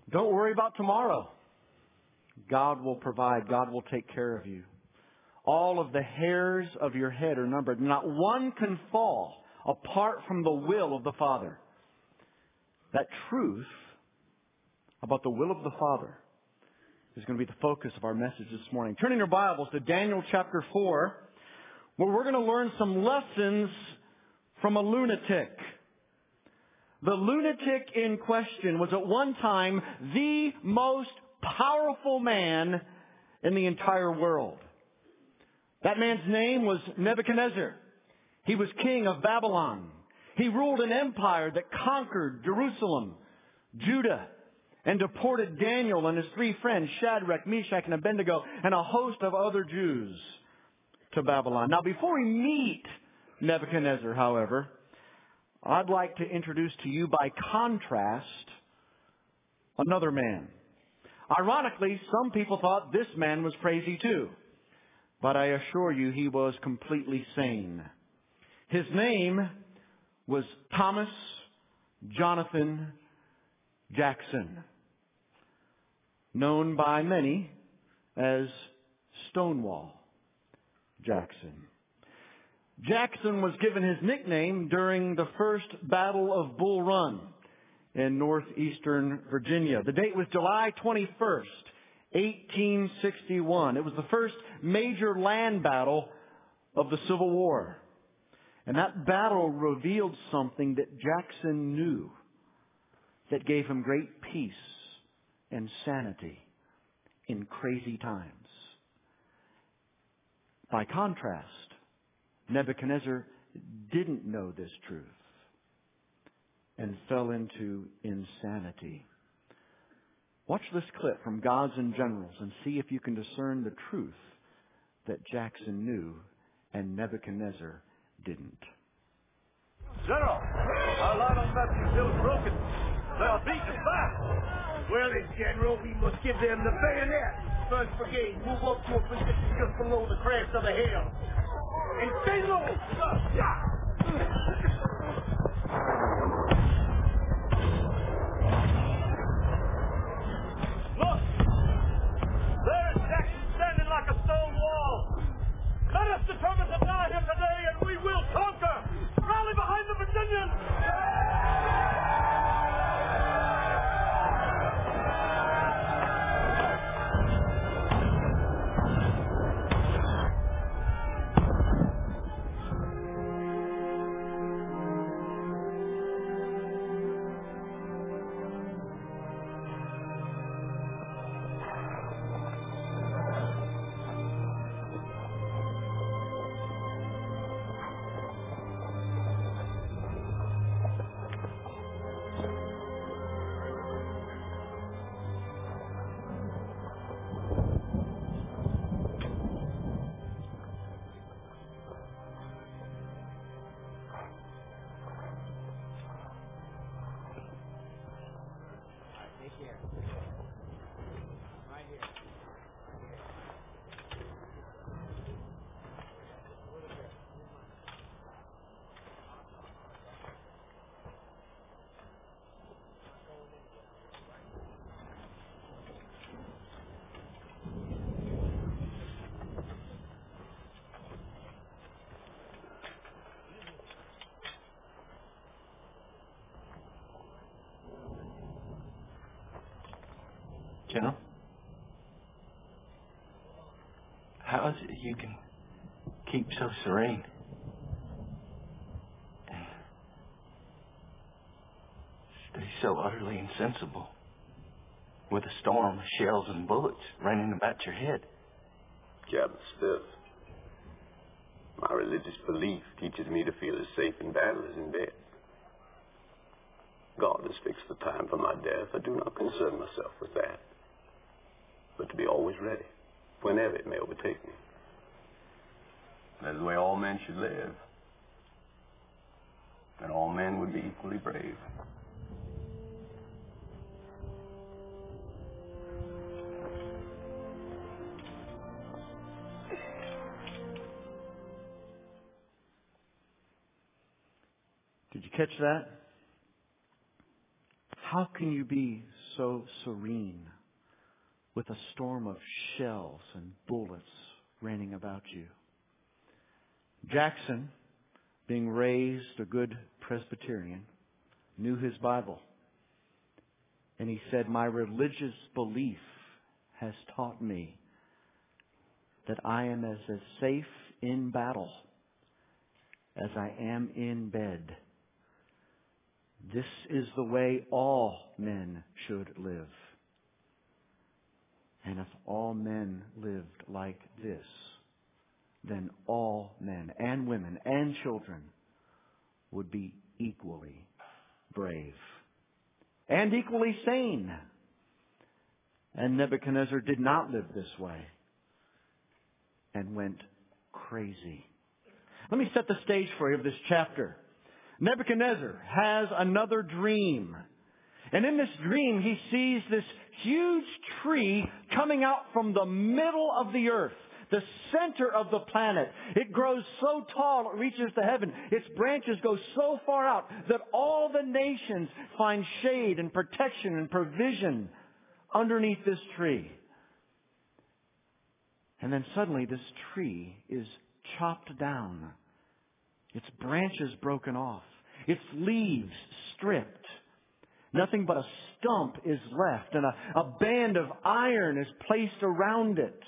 Don't worry about tomorrow. God will provide. God will take care of you. All of the hairs of your head are numbered. Not one can fall apart from the will of the Father. That truth about the will of the Father is going to be the focus of our message this morning. Turning your Bibles to Daniel chapter 4, where we're going to learn some lessons from a lunatic. The lunatic in question was at one time the most powerful man in the entire world. That man's name was Nebuchadnezzar. He was king of Babylon. He ruled an empire that conquered Jerusalem, Judah, and deported Daniel and his three friends, Shadrach, Meshach, and Abednego, and a host of other Jews to Babylon. Now, before we meet Nebuchadnezzar, however, I'd like to introduce to you, by contrast, another man. Ironically, some people thought this man was crazy too. But I assure you, he was completely sane. His name was Thomas Jonathan Jackson, known by many as Stonewall Jackson. Jackson was given his nickname during the First Battle of Bull Run in northeastern Virginia. The date was July 21st, 1861. It was the first major land battle of the Civil War. And that battle revealed something that Jackson knew that gave him great peace and sanity in crazy times. By contrast, Nebuchadnezzar didn't know this truth and fell into insanity. Watch this clip from Gods and Generals and see if you can discern the truth that Jackson knew and Nebuchadnezzar didn't. General, our line on Baptist is broken. They are beaten us back. Well then, General, we must give them the bayonet. First Brigade, move up to a position just below the crest of the hill. And stay low! Look! There is Jackson standing like a stone wall. Let us determine to die here today, and we will conquer! Rally behind the Virginians! General? How is it you can keep so serene? And stay so utterly insensible with a storm of shells and bullets raining about your head? Captain Smith, my religious belief teaches me to feel as safe in battle as in bed. God has fixed the time for my death. I do not concern myself with that, but to be always ready, whenever it may overtake me. That is the way all men should live, and all men would be equally brave. Did you catch that? How can you be so serene with a storm of shells and bullets raining about you. Jackson, being raised a good Presbyterian, knew his Bible. And he said, my religious belief has taught me that I am as safe in battle as I am in bed. This is the way all men should live. And if all men lived like this, then all men and women and children would be equally brave and equally sane. And Nebuchadnezzar did not live this way and went crazy. Let me set the stage for you of this chapter. Nebuchadnezzar has another dream. And in this dream, he sees this huge tree coming out from the middle of the earth, the center of the planet. It grows so tall it reaches to heaven. Its branches go so far out that all the nations find shade and protection and provision underneath this tree. And then suddenly this tree is chopped down. Its branches broken off. Its leaves stripped. Nothing but a stump is left, and a band of iron is placed around it.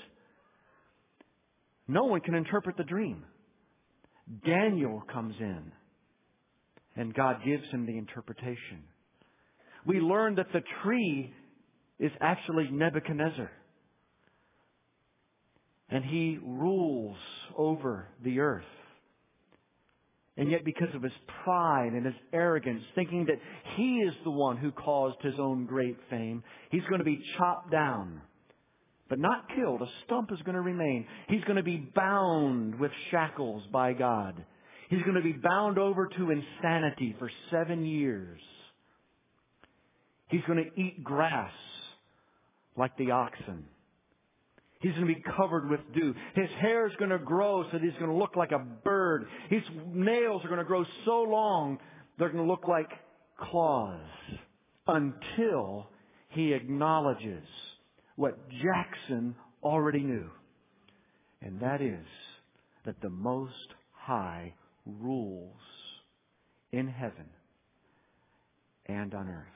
No one can interpret the dream. Daniel comes in, and God gives him the interpretation. We learn that the tree is actually Nebuchadnezzar. And he rules over the earth. And yet because of his pride and his arrogance, thinking that he is the one who caused his own great fame, he's going to be chopped down. But not killed. A stump is going to remain. He's going to be bound with shackles by God. He's going to be bound over to insanity for 7 years. He's going to eat grass like the oxen. He's going to be covered with dew. His hair is going to grow so that he's going to look like a bird. His nails are going to grow so long they're going to look like claws until he acknowledges what Jackson already knew. And that is that the Most High rules in heaven and on earth.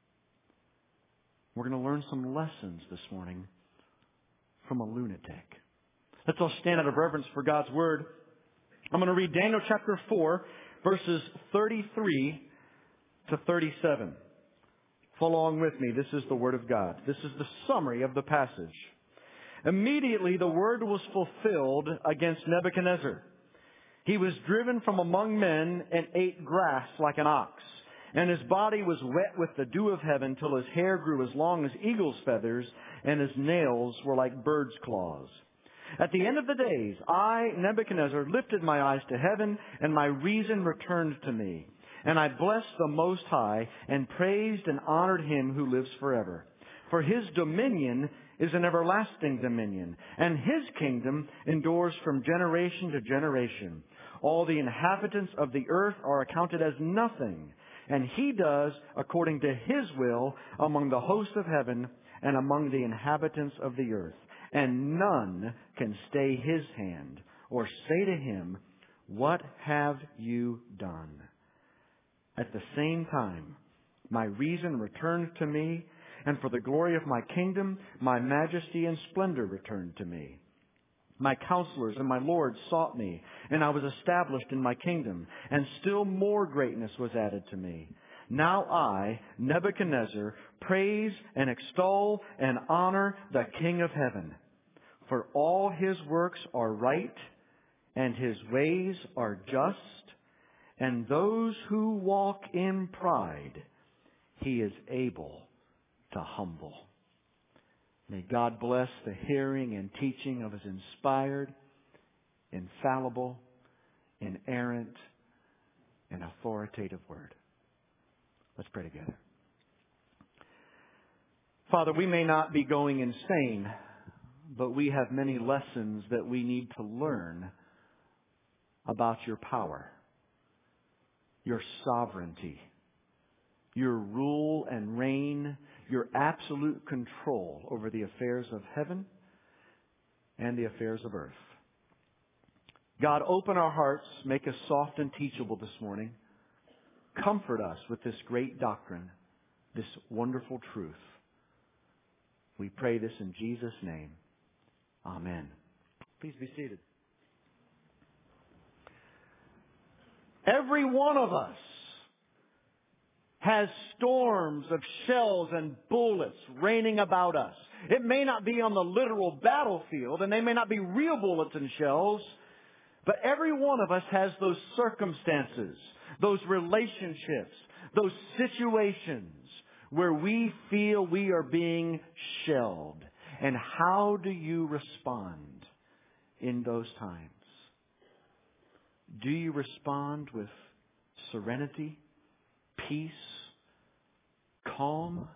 We're going to learn some lessons this morning from a lunatic. Let's all stand out of reverence for God's Word. I'm going to read Daniel chapter 4, verses 33 to 37. Follow along with me. This is the Word of God. This is the summary of the passage. Immediately the word was fulfilled against Nebuchadnezzar. He was driven from among men and ate grass like an ox. And his body was wet with the dew of heaven till his hair grew as long as eagle's feathers and his nails were like bird's claws. At the end of the days, I, Nebuchadnezzar, lifted my eyes to heaven and my reason returned to me. And I blessed the Most High and praised and honored him who lives forever. For his dominion is an everlasting dominion, and his kingdom endures from generation to generation. All the inhabitants of the earth are accounted as nothing, and he does according to his will among the hosts of heaven and among the inhabitants of the earth. And none can stay his hand or say to him, what have you done? At the same time, my reason returned to me, and for the glory of my kingdom, my majesty and splendor returned to me. My counselors and my lords sought me, and I was established in my kingdom, and still more greatness was added to me. Now I, Nebuchadnezzar, praise and extol and honor the King of heaven. For all his works are right, and his ways are just, and those who walk in pride, he is able to humble. May God bless the hearing and teaching of his inspired, infallible, inerrant, and authoritative word. Let's pray together. Father, we may not be going insane, but we have many lessons that we need to learn about your power, your sovereignty, your rule and reign, your absolute control over the affairs of heaven and the affairs of earth. God, open our hearts, make us soft and teachable this morning. Comfort us with this great doctrine, this wonderful truth. We pray this in Jesus' name. Amen. Please be seated. Every one of us has storms of shells and bullets raining about us. It may not be on the literal battlefield, and they may not be real bullets and shells, but every one of us has those circumstances, those relationships, those situations where we feel we are being shelled. And how do you respond in those times? Do you respond with serenity, peace, calm?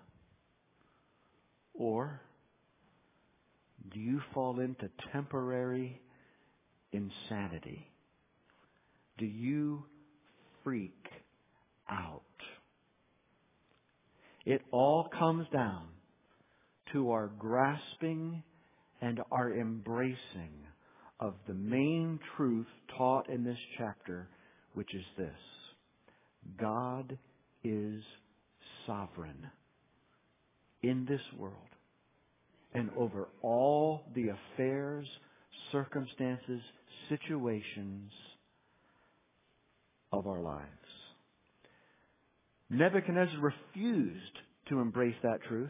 Or do you fall into temporary insanity? Do you freak out? It all comes down to our grasping and our embracing of the main truth taught in this chapter, which is this: God is sovereign in this world and over all the affairs, circumstances, situations of our lives. Nebuchadnezzar refused to embrace that truth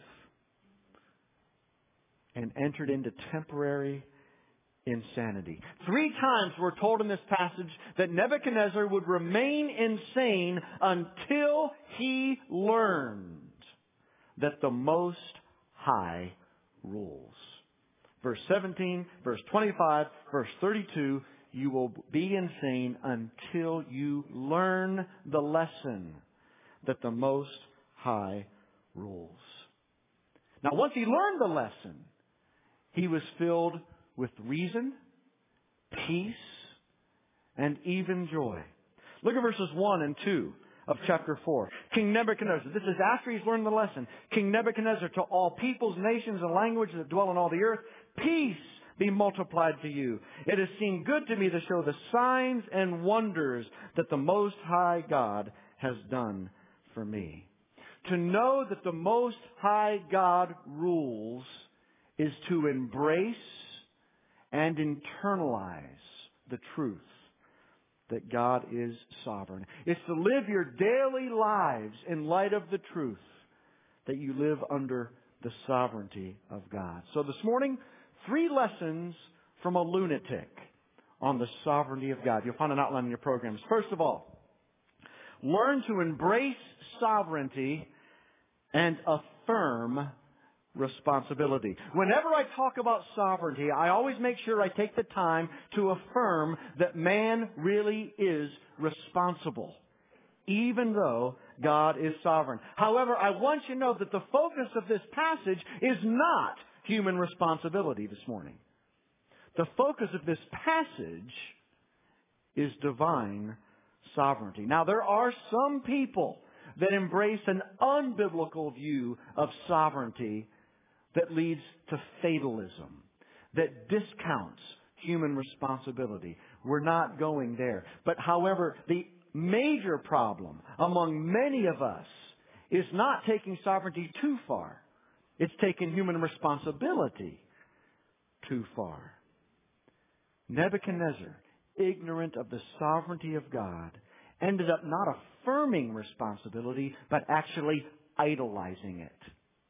and entered into temporary insanity. 3 times we're told in this passage that Nebuchadnezzar would remain insane until he learned that the Most High rules. Verse 17, verse 25, verse 32, you will be insane until you learn the lesson that the Most High rules. Now, once he learned the lesson, he was filled with reason, peace, and even joy. Look at verses 1 and 2 of chapter 4. King Nebuchadnezzar, this is after he's learned the lesson. King Nebuchadnezzar, to all peoples, nations, and languages that dwell on all the earth, peace be multiplied to you. It has seemed good to me to show the signs and wonders that the Most High God has done for me. To know that the Most High God rules is to embrace and internalize the truth that God is sovereign. It's to live your daily lives in light of the truth that you live under the sovereignty of God. So this morning, 3 lessons from a lunatic on the sovereignty of God. You'll find an outline in your programs. First of all, learn to embrace sovereignty and affirm responsibility. Whenever I talk about sovereignty, I always make sure I take the time to affirm that man really is responsible, even though God is sovereign. However, I want you to know that the focus of this passage is not human responsibility this morning. The focus of this passage is divine sovereignty. Now, there are some people that embrace an unbiblical view of sovereignty that leads to fatalism, that discounts human responsibility. We're not going there. But however, the major problem among many of us is not taking sovereignty too far. It's taking human responsibility too far. Nebuchadnezzar, ignorant of the sovereignty of God, ended up not affirming responsibility, but actually idolizing it.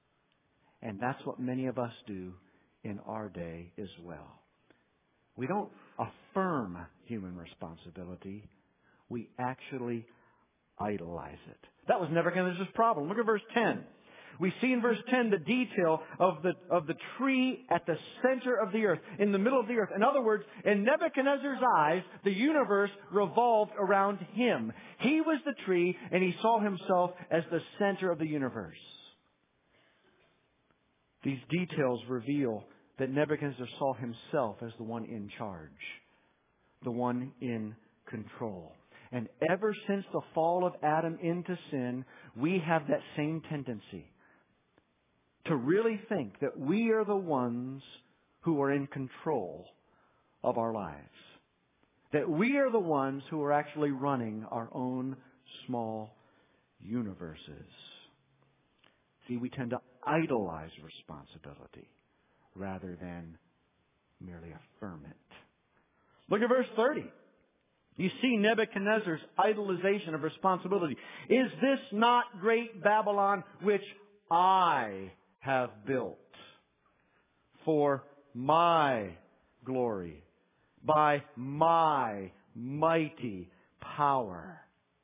And that's what many of us do in our day as well. We don't affirm human responsibility. We actually idolize it. That was Nebuchadnezzar's problem. Look at verse 10. We see in verse 10 the detail of the tree at the center of the earth, in the middle of the earth. In other words, in Nebuchadnezzar's eyes, the universe revolved around him. He was the tree, and he saw himself as the center of the universe. These details reveal that Nebuchadnezzar saw himself as the one in charge, the one in control. And ever since the fall of Adam into sin, we have that same tendency to really think that we are the ones who are in control of our lives. That we are the ones who are actually running our own small universes. See, we tend to idolize responsibility rather than merely affirm it. Look at verse 30. You see Nebuchadnezzar's idolization of responsibility. Is this not great Babylon which I have built for my glory by my mighty power?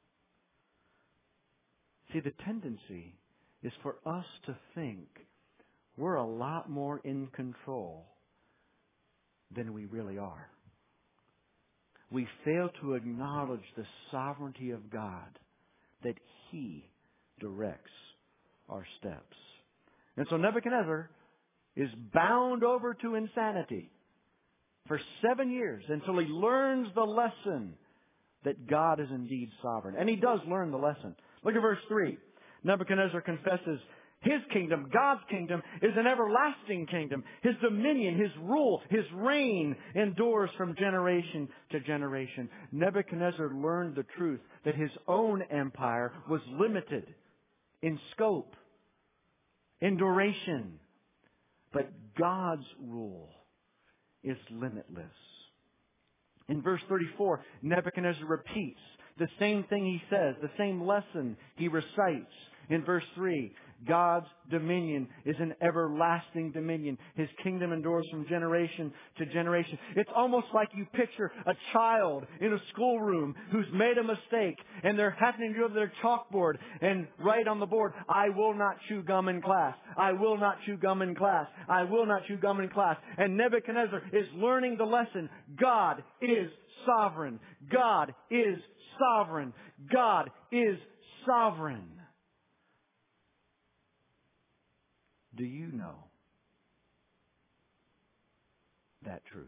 See, the tendency is for us to think we're a lot more in control than we really are. We fail to acknowledge the sovereignty of God, that He directs our steps. And so Nebuchadnezzar is bound over to insanity for 7 years until he learns the lesson that God is indeed sovereign. And he does learn the lesson. Look at verse 3. Nebuchadnezzar confesses his kingdom, God's kingdom, is an everlasting kingdom. His dominion, His rule, His reign endures from generation to generation. Nebuchadnezzar learned the truth that his own empire was limited in scope, in duration. But God's rule is limitless. In verse 34, Nebuchadnezzar repeats the same thing he says, the same lesson he recites. In verse 3, God's dominion is an everlasting dominion. His kingdom endures from generation to generation. It's almost like you picture a child in a schoolroom who's made a mistake and they're having to go to their chalkboard and write on the board, I will not chew gum in class. I will not chew gum in class. I will not chew gum in class. And Nebuchadnezzar is learning the lesson. God is sovereign. God is sovereign. God is sovereign. Do you know that truth?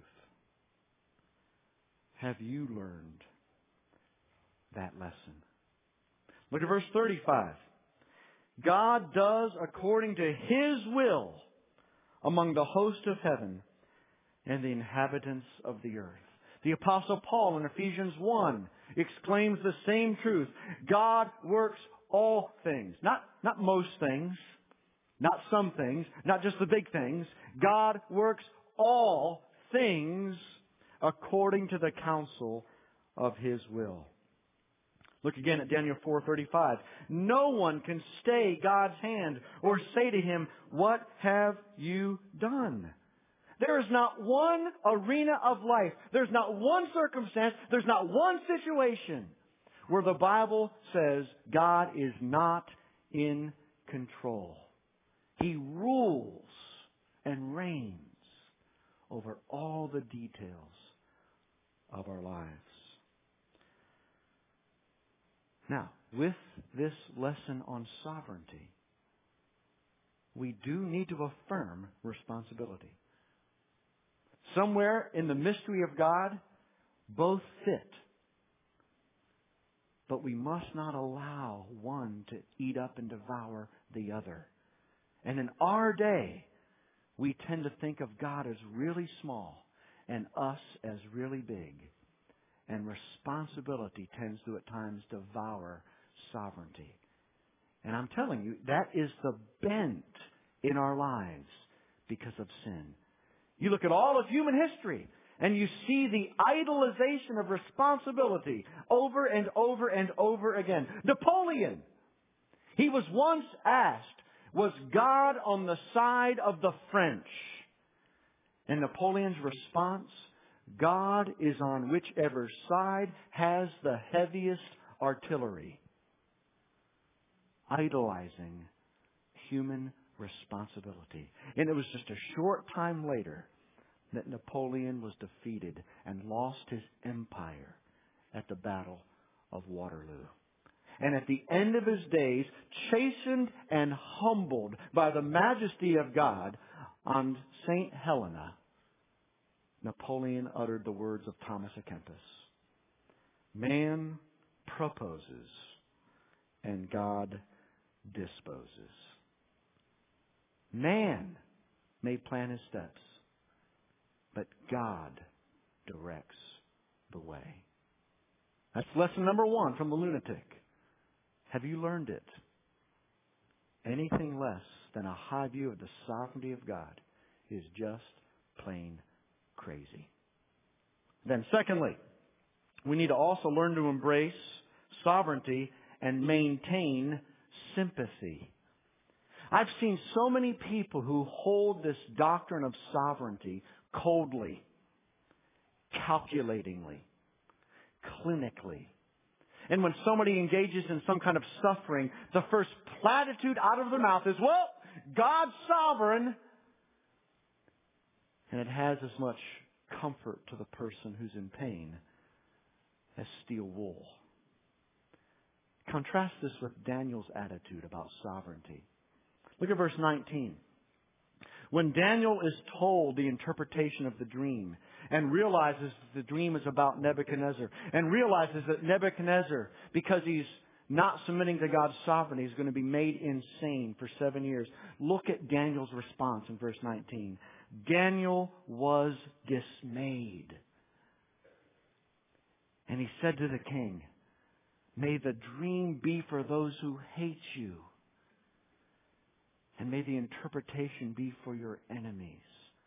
Have you learned that lesson? Look at verse 35. God does according to His will among the host of heaven and the inhabitants of the earth. The Apostle Paul in Ephesians 1 exclaims the same truth. God works all things. Not most things. Not some things, not just the big things. God works all things according to the counsel of His will. Look again at Daniel 4:35. No one can stay God's hand or say to Him, what have you done? There is not one arena of life, there's not one circumstance, there's not one situation where the Bible says God is not in control. He rules and reigns over all the details of our lives. Now, with this lesson on sovereignty, we do need to affirm responsibility. Somewhere in the mystery of God, both fit. But we must not allow one to eat up and devour the other. And in our day, we tend to think of God as really small and us as really big. And responsibility tends to at times devour sovereignty. And I'm telling you, that is the bent in our lives because of sin. You look at all of human history and you see the idolization of responsibility over and over and over again. Napoleon, he was once asked, was God on the side of the French? And Napoleon's response, God is on whichever side has the heaviest artillery. Idolizing human responsibility. And it was just a short time later that Napoleon was defeated and lost his empire at the Battle of Waterloo. And at the end of his days, chastened and humbled by the majesty of God, on St. Helena, Napoleon uttered the words of Thomas à Kempis. Man proposes and God disposes. Man may plan his steps, but God directs the way. That's lesson number 1 from the lunatic. Have you learned it? Anything less than a high view of the sovereignty of God is just plain crazy. Then secondly, we need to also learn to embrace sovereignty and maintain sympathy. I've seen so many people who hold this doctrine of sovereignty coldly, calculatingly, clinically. And when somebody engages in some kind of suffering, the first platitude out of their mouth is, well, God's sovereign. And it has as much comfort to the person who's in pain as steel wool. Contrast this with Daniel's attitude about sovereignty. Look at verse 19. When Daniel is told the interpretation of the dream and realizes that the dream is about Nebuchadnezzar and realizes that Nebuchadnezzar, because he's not submitting to God's sovereignty, is going to be made insane for 7 years. Look at Daniel's response in verse 19. Daniel was dismayed. And he said to the king, may the dream be for those who hate you, and may the interpretation be for your enemies.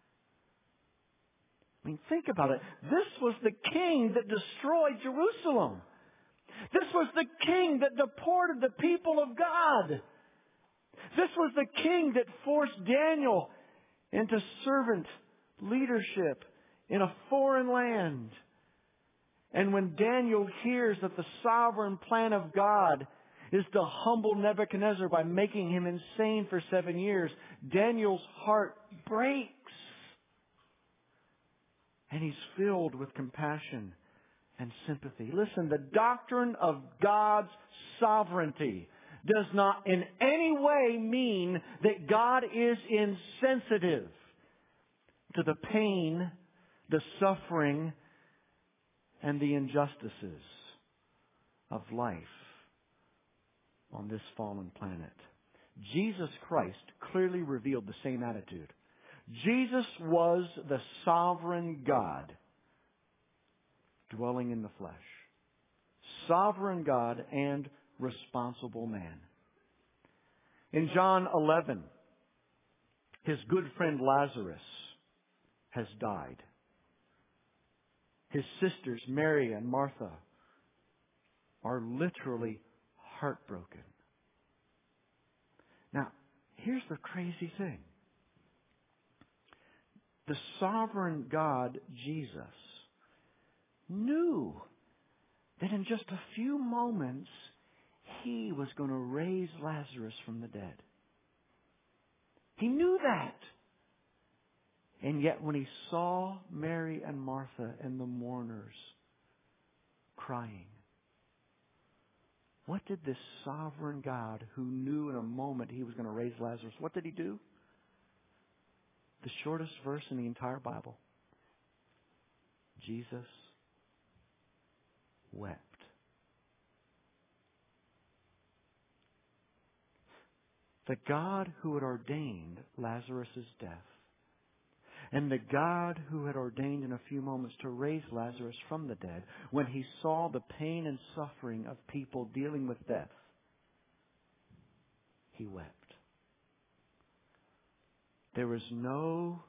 I mean, think about it. This was the king that destroyed Jerusalem. This was the king that deported the people of God. This was the king that forced Daniel into servant leadership in a foreign land. And when Daniel hears that the sovereign plan of God is to humble Nebuchadnezzar by making him insane for 7 years, Daniel's heart breaks. And he's filled with compassion and sympathy. Listen, the doctrine of God's sovereignty does not in any way mean that God is insensitive to the pain, the suffering, and the injustices of life on this fallen planet. Jesus Christ clearly revealed the same attitude. Jesus was the sovereign God dwelling in the flesh. Sovereign God and responsible man. In John 11, his good friend Lazarus has died. His sisters, Mary and Martha, are literally heartbroken. Now, here's the crazy thing. The sovereign God, Jesus, knew that in just a few moments, He was going to raise Lazarus from the dead. He knew that. And yet when He saw Mary and Martha and the mourners crying, what did this sovereign God, who knew in a moment He was going to raise Lazarus, what did He do? The shortest verse in the entire Bible. Jesus wept. The God who had ordained Lazarus' death, and the God who had ordained in a few moments to raise Lazarus from the dead, when He saw the pain and suffering of people dealing with death, He wept. There was no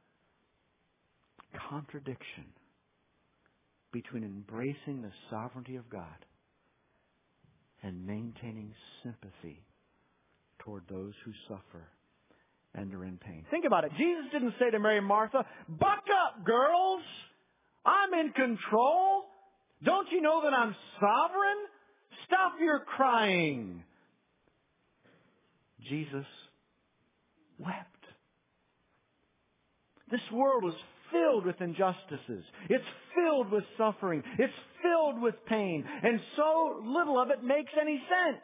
contradiction between embracing the sovereignty of God and maintaining sympathy toward those who suffer and are in pain. Think about it. Jesus didn't say to Mary and Martha, "Buck up, girls. I'm in control. Don't you know that I'm sovereign? Stop your crying." Jesus wept. This world is filled with injustices. It's filled with suffering. It's filled with pain. And so little of it makes any sense.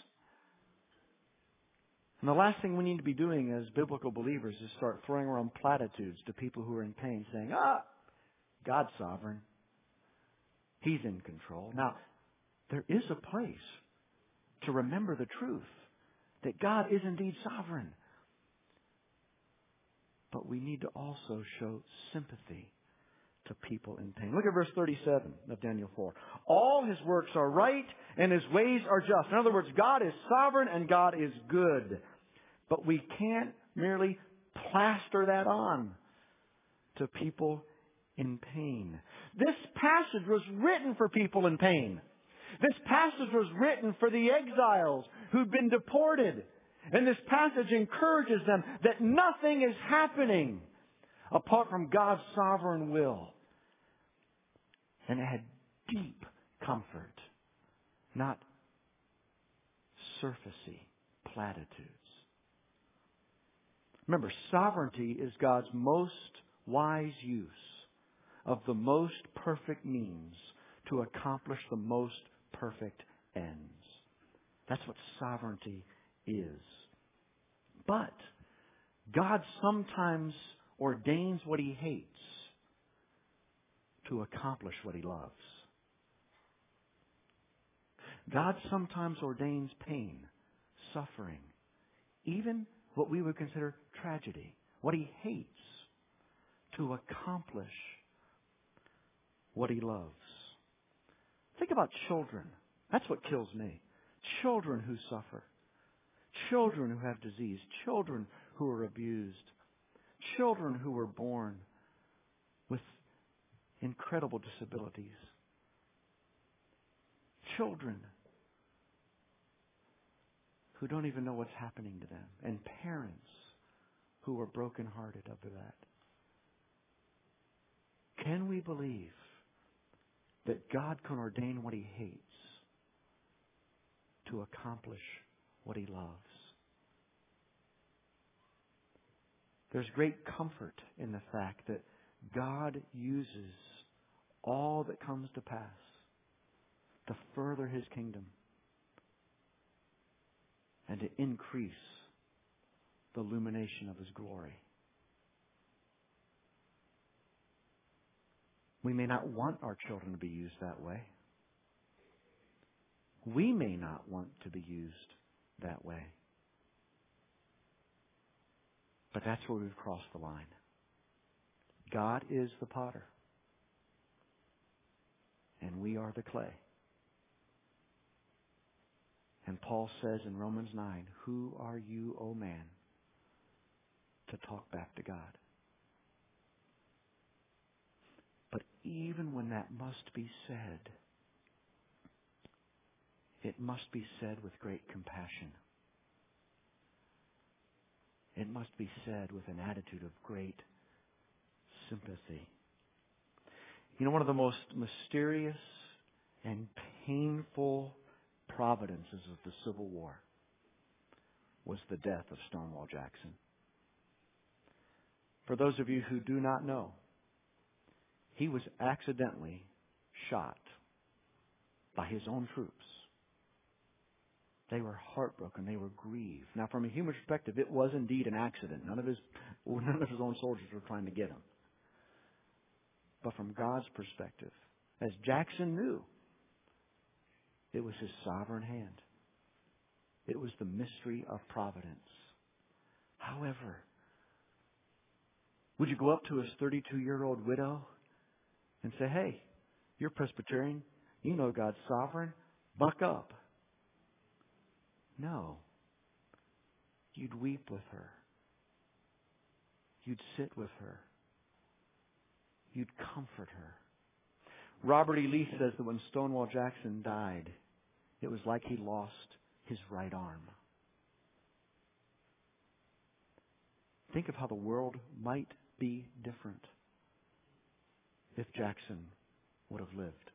And the last thing we need to be doing as biblical believers is start throwing around platitudes to people who are in pain, saying, God's sovereign. He's in control. Now, there is a place to remember the truth that God is indeed sovereign. but we need to also show sympathy to people in pain. Look at verse 37 of Daniel 4. All His works are right and His ways are just. In other words, God is sovereign and God is good. But we can't merely plaster that on to people in pain. This passage was written for people in pain. This passage was written for the exiles who'd been deported. And this passage encourages them that nothing is happening apart from God's sovereign will. And it had deep comfort, not surfacey platitudes. Remember, sovereignty is God's most wise use of the most perfect means to accomplish the most perfect ends. That's what sovereignty is. But God sometimes ordains what He hates to accomplish what He loves. God sometimes ordains pain, suffering, even what we would consider tragedy, what He hates, to accomplish what He loves. Think about children. That's what kills me. Children who suffer. Children who have disease. Children who are abused. Children who were born with incredible disabilities. Children who don't even know what's happening to them. And parents who are brokenhearted over that. Can we believe that God can ordain what He hates to accomplish what He loves? There's great comfort in the fact that God uses all that comes to pass to further His kingdom and to increase the illumination of His glory. We may not want our children to be used that way. We may not want to be used that way. But that's where we've crossed the line. God is the potter. And we are the clay. And Paul says in Romans 9, "Who are you, O man, to talk back to God?" But even when that must be said, it must be said with great compassion. It must be said with an attitude of great sympathy. You know, one of the most mysterious and painful providences of the Civil War was the death of Stonewall Jackson. For those of you who do not know, he was accidentally shot by his own troops. They were heartbroken. They were grieved. Now, from a human perspective, it was indeed an accident. None of his own soldiers were trying to get him. But from God's perspective, as Jackson knew, it was His sovereign hand. It was the mystery of providence. However, would you go up to his 32-year-old widow and say, "Hey, you're Presbyterian. You know God's sovereign. Buck up"? No. You'd weep with her. You'd sit with her. You'd comfort her. Robert E. Lee says that when Stonewall Jackson died, it was like he lost his right arm. Think of how the world might be different if Jackson would have lived.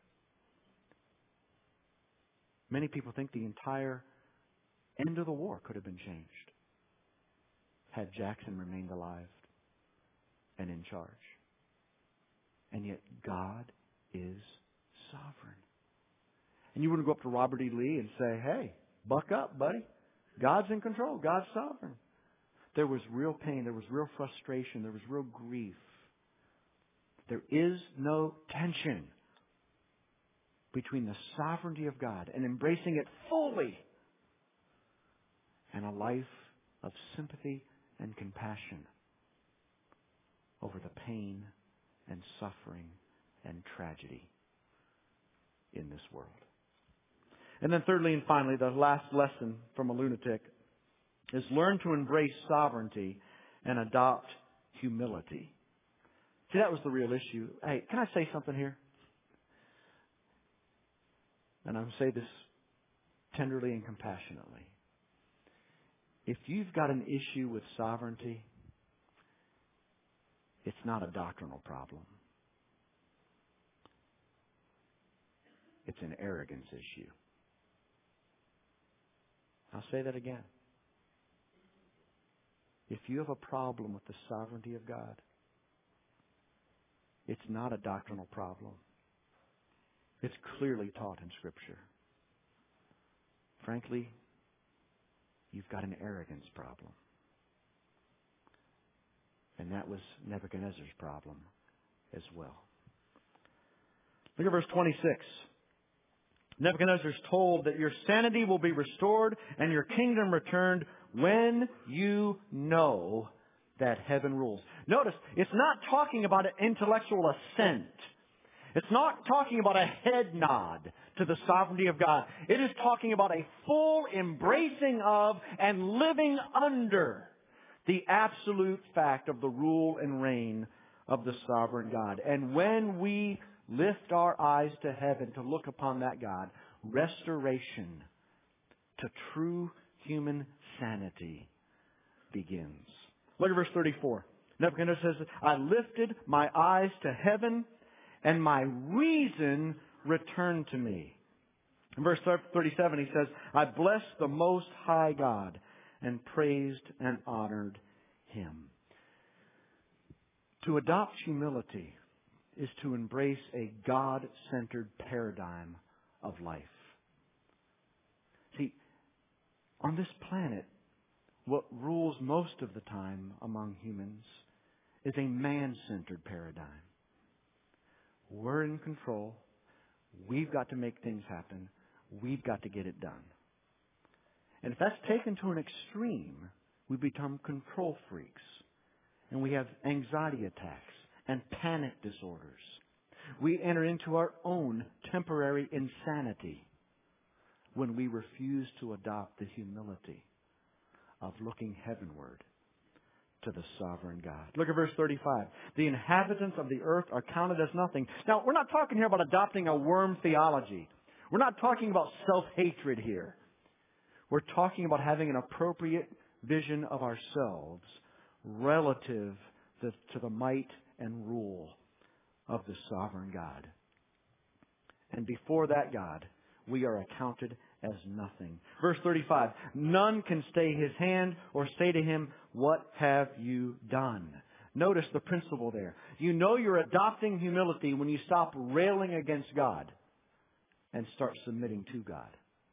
Many people think the entire end of the war could have been changed had Jackson remained alive and in charge. And yet God is sovereign. And you wouldn't go up to Robert E. Lee and say, "Hey, buck up, buddy. God's in control. God's sovereign." There was real pain. There was real frustration. There was real grief. There is no tension between the sovereignty of God and embracing it fully and a life of sympathy and compassion pain and suffering and tragedy in this world. And then thirdly and finally, the last lesson from a lunatic is learn to embrace sovereignty and adopt humility. See, that was the real issue. Hey, can I say something here? And I'm going to say this tenderly and compassionately. If you've got an issue with sovereignty, it's not a doctrinal problem. It's an arrogance issue. I'll say that again. If you have a problem with the sovereignty of God, it's not a doctrinal problem. It's clearly taught in Scripture. Frankly, you've got an arrogance problem. And that was Nebuchadnezzar's problem as well. Look at verse 26. Nebuchadnezzar is told that your sanity will be restored and your kingdom returned when you know that heaven rules. Notice, it's not talking about an intellectual assent. It's not talking about a head nod to the sovereignty of God. It is talking about a full embracing of and living under the absolute fact of the rule and reign of the sovereign God. And when we lift our eyes to heaven to look upon that God, restoration to true human sanity begins. Look at verse 34. Nebuchadnezzar says, I lifted my eyes to heaven and my reason returned to me. In verse 37 he says, I blessed the Most High God and praised and honored Him. To adopt humility is to embrace a God-centered paradigm of life. See, on this planet, what rules most of the time among humans is a man-centered paradigm. We're in control. We've got to make things happen. We've got to get it done. And if that's taken to an extreme, we become control freaks. And we have anxiety attacks and panic disorders. We enter into our own temporary insanity when we refuse to adopt the humility of looking heavenward to the sovereign God. Look at verse 35. The inhabitants of the earth are counted as nothing. Now, we're not talking here about adopting a worm theology. We're not talking about self-hatred here. We're talking about having an appropriate vision of ourselves relative to the might and rule of the sovereign God. And before that God, we are accounted as nothing. Verse 35, none can stay His hand or say to Him, what have you done? Notice the principle there. You know you're adopting humility when you stop railing against God and start submitting to God.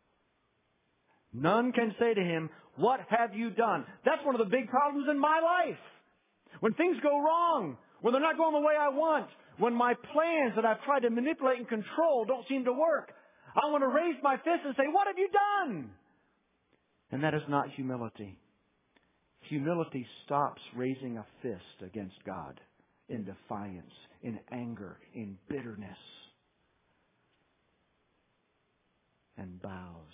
None can say to Him, what have you done? That's one of the big problems in my life. When things go wrong, when they're not going the way I want, when my plans that I've tried to manipulate and control don't seem to work, I want to raise my fist and say, what have you done? And that is not humility. Humility stops raising a fist against God in defiance, in anger, in bitterness, and bows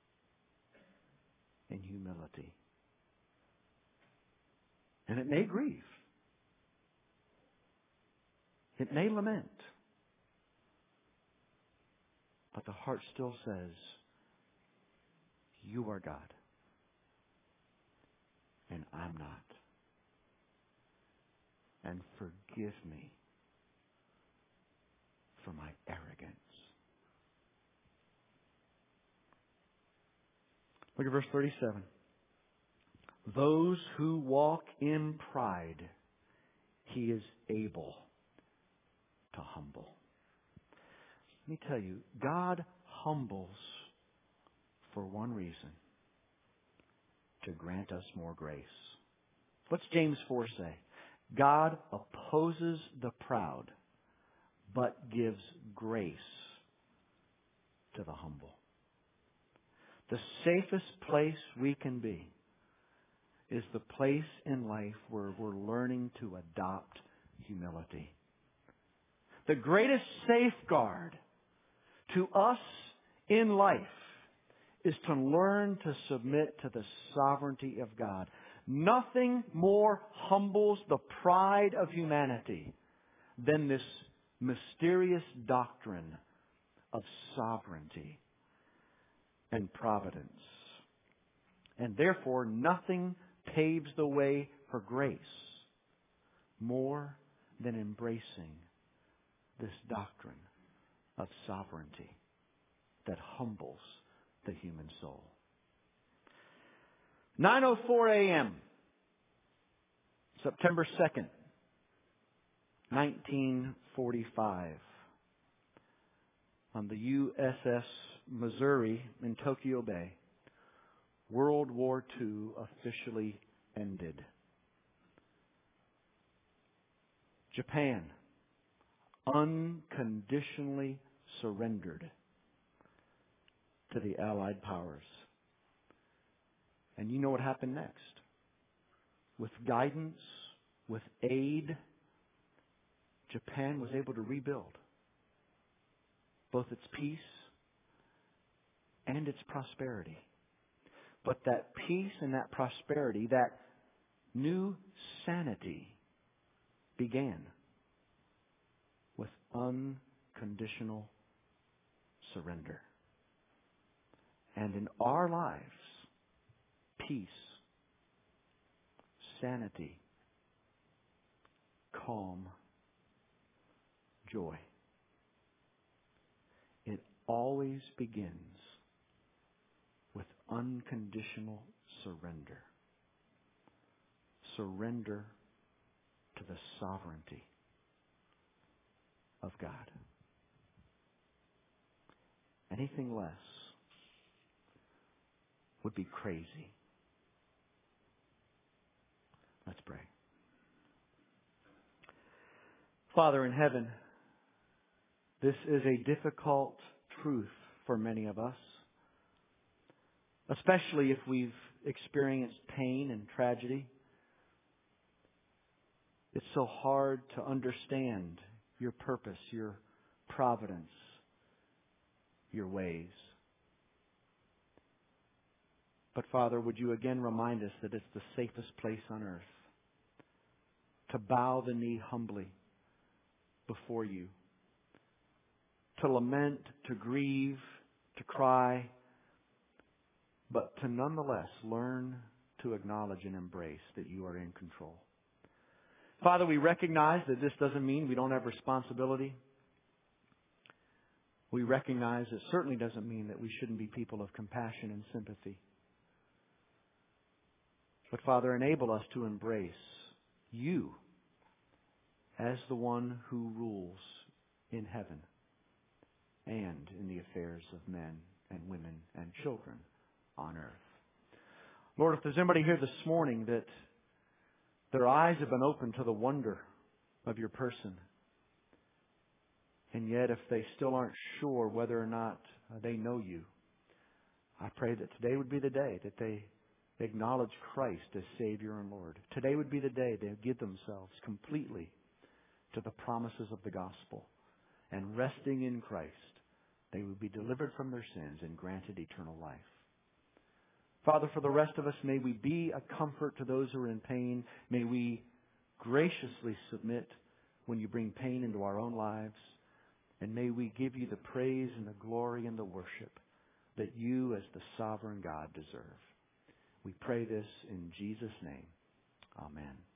in humility. And it may grieve. It may lament. But the heart still says, you are God, and I'm not. And forgive me for my arrogance. Look at verse 37. Those who walk in pride, He is able to humble. Let me tell you, God humbles for one reason: to grant us more grace. What's James 4 say? God opposes the proud, but gives grace to the humble. The safest place we can be is the place in life where we're learning to adopt humility. The greatest safeguard to us in life is to learn to submit to the sovereignty of God. Nothing more humbles the pride of humanity than this mysterious doctrine of sovereignty and providence. And therefore, nothing paves the way for grace more than embracing this doctrine of sovereignty that humbles the human soul. 9:04 a.m., September 2nd, 1945, on the USS Missouri in Tokyo Bay, World War II officially ended. Japan unconditionally surrendered to the Allied powers. And you know what happened next? With guidance, with aid, Japan was able to rebuild both its peace and its prosperity. But that peace and that prosperity, that new sanity, began with unconditional surrender. And in our lives, peace, sanity, calm, joy. It always begins with unconditional surrender. Surrender to the sovereignty of God. Anything less would be crazy. Let's pray. Father in heaven, this is a difficult truth for many of us, especially if we've experienced pain and tragedy. It's so hard to understand your purpose, your providence, your ways. But Father, would you again remind us that it's the safest place on earth to bow the knee humbly before you, to lament, to grieve, to cry, but to nonetheless learn to acknowledge and embrace that you are in control. Father, we recognize that this doesn't mean we don't have responsibility. We recognize it certainly doesn't mean that we shouldn't be people of compassion and sympathy. But Father, enable us to embrace you as the one who rules in heaven and in the affairs of men and women and children on earth. Lord, if there's anybody here this morning that their eyes have been opened to the wonder of your person, and yet if they still aren't sure whether or not they know you, I pray that today would be the day that they acknowledge Christ as Savior and Lord. Today would be the day they give themselves completely to the promises of the gospel. And resting in Christ, they would be delivered from their sins and granted eternal life. Father, for the rest of us, may we be a comfort to those who are in pain. May we graciously submit when you bring pain into our own lives. And may we give you the praise and the glory and the worship that you as the sovereign God deserve. We pray this in Jesus' name. Amen.